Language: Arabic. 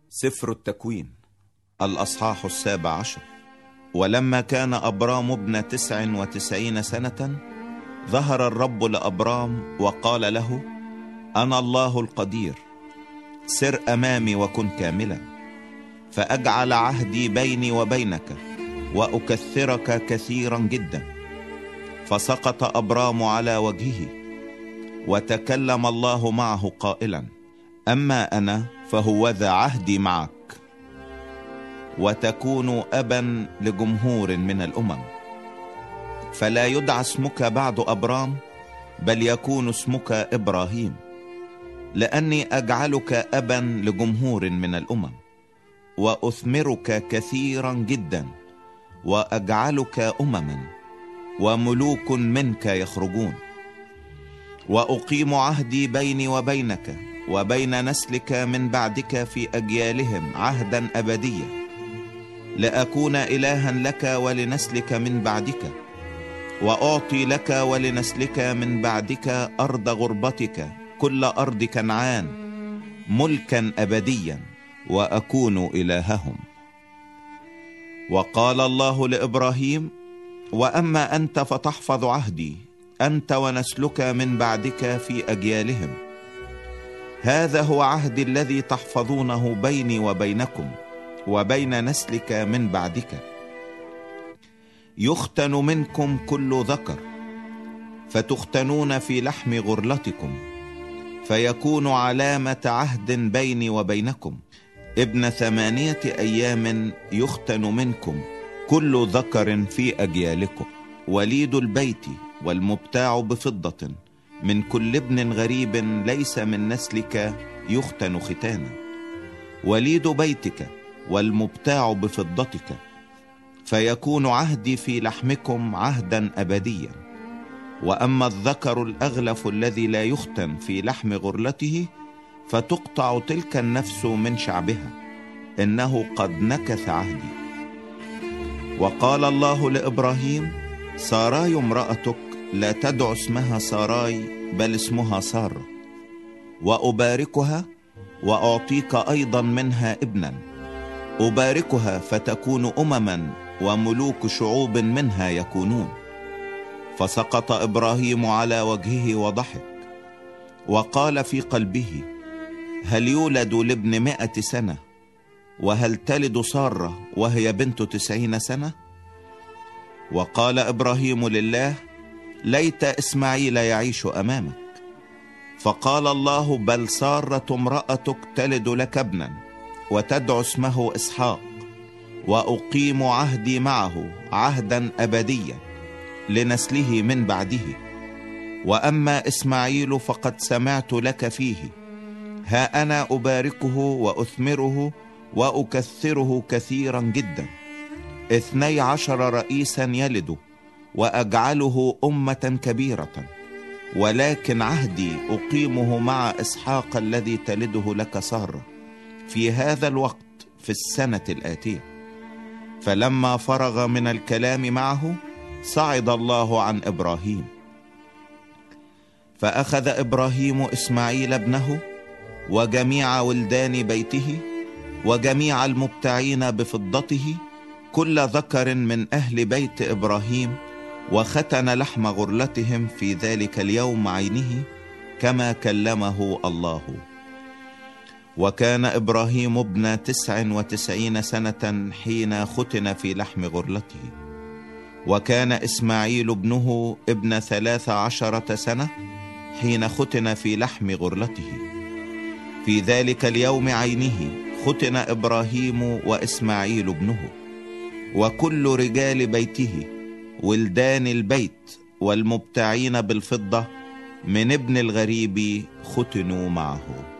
سفر التكوين الأصحاح 17. ولما كان أبرام ابن 99 سنة ظهر الرب لأبرام وقال له: أنا الله القدير، سر أمامي وكن كاملا، فأجعل عهدي بيني وبينك وأكثرك كثيرا جدا. فسقط أبرام على وجهه، وتكلم الله معه قائلا: أما أنا فهوذا عهدي معك، وتكون أبا لجمهور من الأمم، فلا يدعى اسمك بعد أبرام، بل يكون اسمك إبراهيم، لأني أجعلك أبا لجمهور من الأمم، وأثمرك كثيرا جدا، وأجعلك أمما، وملوك منك يخرجون. وأقيم عهدي بيني وبينك وبين نسلك من بعدك في أجيالهم عهدا أبديا، لأكون إلها لك ولنسلك من بعدك، وأعطي لك ولنسلك من بعدك أرض غربتك كل أرض كنعان ملكا أبديا، وأكون إلههم. وقال الله لإبراهيم: وأما أنت فتحفظ عهدي أنت ونسلك من بعدك في أجيالهم. هذا هو عهدي الذي تحفظونه بيني وبينكم وبين نسلك من بعدك. يختن منكم كل ذكر، فتختنون في لحم غرلتكم، فيكون علامة عهد بيني وبينكم. ابن 8 أيام يختن منكم كل ذكر في أجيالكم. وليد البيت والمبتاع بفضة من كل ابن غريب ليس من نسلك يختن ختانا. وليد بيتك والمبتاع بفضتك، فيكون عهدي في لحمكم عهدا أبديا. وأما الذكر الأغلف الذي لا يختن في لحم غرلته، فتقطع تلك النفس من شعبها، إنه قد نكث عهدي. وقال الله لإبراهيم: ساراي امرأتك لا تدع اسمها ساراي، بل اسمها سارة، وأباركها وأعطيك أيضا منها ابنا، أباركها فتكون أمما، وملوك شعوب منها يكونون. فسقط إبراهيم على وجهه وضحك، وقال في قلبه: هل يولد لابن 100 سنة؟ وهل تلد سارة وهي بنت 90 سنة؟ وقال إبراهيم لله: ليت إسماعيل يعيش أمامك. فقال الله: بل سارة امرأتك تلد لك ابنا، وتدعو اسمه إسحاق، وأقيم عهدي معه عهدا أبديا لنسله من بعده. وأما إسماعيل فقد سمعت لك فيه، ها أنا أباركه وأثمره وأكثره كثيرا جدا، 12 رئيسا يلد، وأجعله أمة كبيرة. ولكن عهدي أقيمه مع إسحاق الذي تلده لك سارة في هذا الوقت في السنة الآتية. فلما فرغ من الكلام معه، صعد الله عن إبراهيم. فأخذ إبراهيم إسماعيل ابنه وجميع ولدان بيته وجميع المبتاعين بفضته، كل ذكر من أهل بيت إبراهيم، وختن لحم غرلتهم في ذلك اليوم عينه كما كلمه الله. وكان إبراهيم ابن 99 سنة حين ختن في لحم غرلته. وكان إسماعيل ابنه ابن 13 سنة حين ختن في لحم غرلته. في ذلك اليوم عينه ختن إبراهيم وإسماعيل ابنه، وكل رجال بيته ولدان البيت والمبتاعين بالفضة من ابن الغريب ختنوا معه.